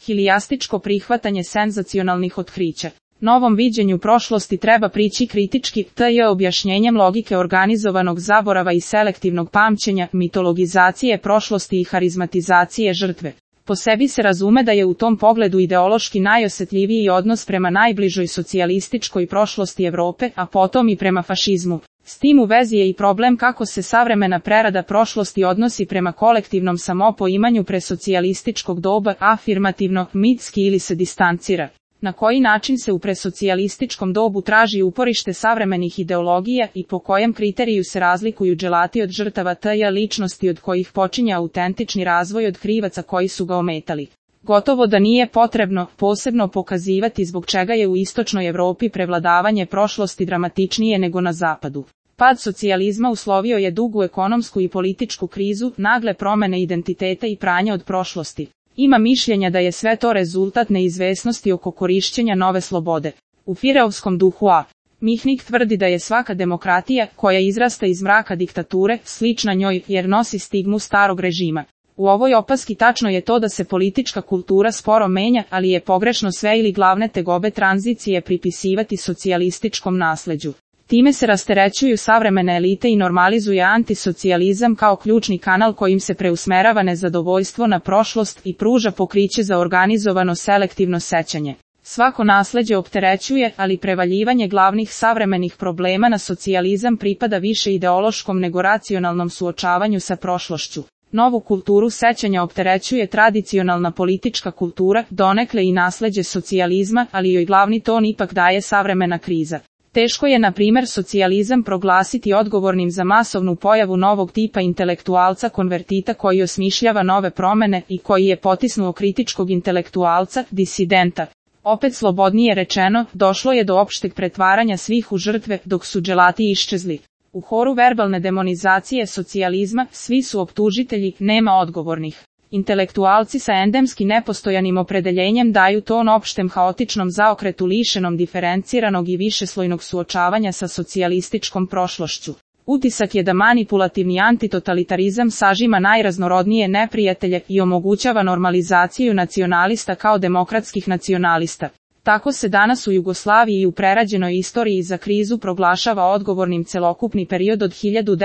hilijastičko prihvatanje senzacionalnih otkrića. Novom viđenju prošlosti treba prići kritički, t.j. objašnjenjem logike organizovanog zaborava i selektivnog pamćenja, mitologizacije prošlosti i harizmatizacije žrtve. Po sebi se razume da je u tom pogledu ideološki najosjetljiviji odnos prema najbližoj socijalističkoj prošlosti Europe, a potom i prema fašizmu. S tim u vezi je i problem kako se savremena prerada prošlosti odnosi prema kolektivnom samopoimanju presocijalističkog doba, afirmativno, mitski ili se distancira. Na koji način se u presocijalističkom dobu traži uporište savremenih ideologija i po kojem kriteriju se razlikuju dželati od žrtava t.j. ličnosti od kojih počinje autentični razvoj od krivaca koji su ga ometali. Gotovo da nije potrebno posebno pokazivati zbog čega je u istočnoj Europi prevladavanje prošlosti dramatičnije nego na zapadu. Pad socijalizma uslovio je dugu ekonomsku i političku krizu, nagle promjene identiteta i pranja od prošlosti. Ima mišljenja da je sve to rezultat neizvesnosti oko korišćenja nove slobode. U Fireovskom duhu A. Mihnik tvrdi da je svaka demokratija, koja izrasta iz mraka diktature, slična njoj jer nosi stigmu starog režima. U ovoj opaski tačno je to da se politička kultura sporo menja, ali je pogrešno sve ili glavne tegobe tranzicije pripisivati socijalističkom nasleđu. Time se rasterećuju savremene elite i normalizuje antisocijalizam kao ključni kanal kojim se preusmerava nezadovoljstvo na prošlost i pruža pokriće za organizovano selektivno sećanje. Svako nasleđe opterećuje, ali prevaljivanje glavnih savremenih problema na socijalizam pripada više ideološkom nego racionalnom suočavanju sa prošlošću. Novu kulturu sećanja opterećuje tradicionalna politička kultura, donekle i nasleđe socijalizma, ali joj glavni ton ipak daje savremena kriza. Teško je, na primjer, socijalizam proglasiti odgovornim za masovnu pojavu novog tipa intelektualca konvertita koji osmišljava nove promjene i koji je potisnuo kritičkog intelektualca, disidenta. Opet slobodnije rečeno, došlo je do opšteg pretvaranja svih u žrtve, dok su dželati iščezli. U horu verbalne demonizacije socijalizma, svi su optužitelji, nema odgovornih. Intelektualci sa endemski nepostojanim opredeljenjem daju ton opštem haotičnom zaokretu lišenom diferenciranog i višeslojnog suočavanja sa socijalističkom prošlošću. Utisak je da manipulativni antitotalitarizam sažima najraznorodnije neprijatelje i omogućava normalizaciju nacionalista kao demokratskih nacionalista. Tako se danas u Jugoslaviji i u prerađenoj istoriji za krizu proglašava odgovornim celokupni period od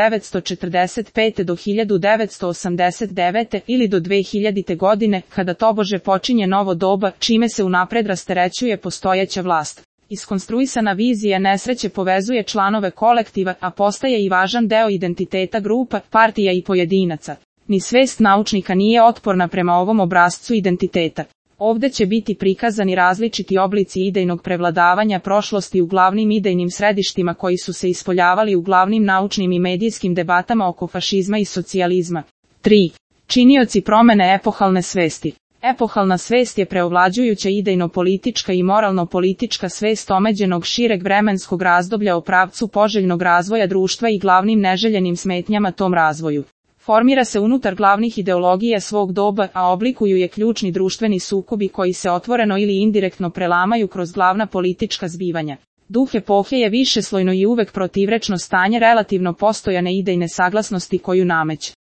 1945. do 1989. ili do 2000. godine, kada tobože počinje novo doba, čime se unapred rasterećuje postojeća vlast. Iskonstruisana vizija nesreće povezuje članove kolektiva, a postaje i važan deo identiteta grupa, partija i pojedinaca. Ni svest naučnika nije otporna prema ovom obrascu identiteta. Ovdje će biti prikazani različiti oblici idejnog prevladavanja prošlosti u glavnim idejnim središtima koji su se ispoljavali u glavnim naučnim i medijskim debatama oko fašizma i socijalizma. 3. Činioci promjene epohalne svesti. Epohalna svest je preovlađujuća idejno-politička i moralno-politička svest omeđenog šireg vremenskog razdoblja o pravcu poželjnog razvoja društva i glavnim neželjenim smetnjama tom razvoju. Formira se unutar glavnih ideologija svog doba, a oblikuju je ključni društveni sukobi koji se otvoreno ili indirektno prelamaju kroz glavna politička zbivanja. Duh epohe je višeslojno i uvek protivrečno stanje relativno postojane idejne saglasnosti koju nameće.